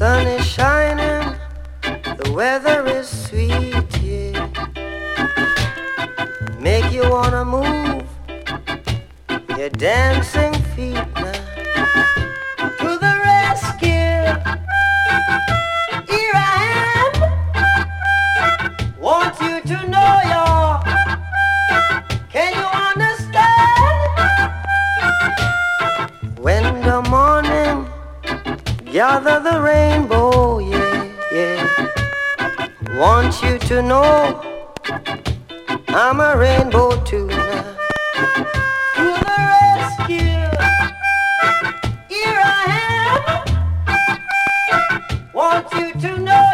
sun is shining, the weather is sweet, yeah. Make you wanna move your dancing feet now. To the rescue, here I am. Want you to know you're, can you understand? When the morning gather the rainbow, yeah, yeah. Want you to know I'm a rainbow too now. To the rescue, here I am. Want you to know